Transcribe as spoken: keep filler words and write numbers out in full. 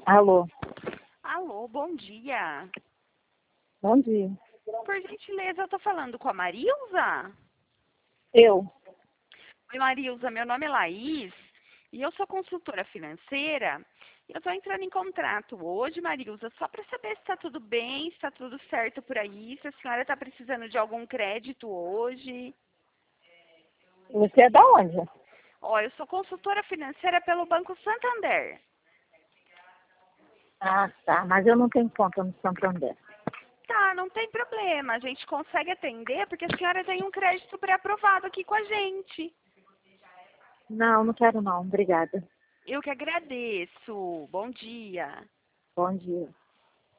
Alô, Alô, bom dia. bom dia. Por gentileza, eu estou falando com a Marilza? Eu? Oi, Marilza, meu nome é Laís e eu sou consultora financeira. E eu estou entrando em contrato hoje, Marilza, só para saber se está tudo bem, se está tudo certo por aí, se a senhora está precisando de algum crédito hoje. Você é da onde? Ó, eu sou consultora financeira pelo Banco Santander. Ah, tá, mas eu não tenho conta no Santander. Tá, não tem problema, a gente consegue atender porque a senhora tem um crédito pré-aprovado aqui com a gente. Não, não quero não, obrigada. Eu que agradeço. Bom dia. Bom dia.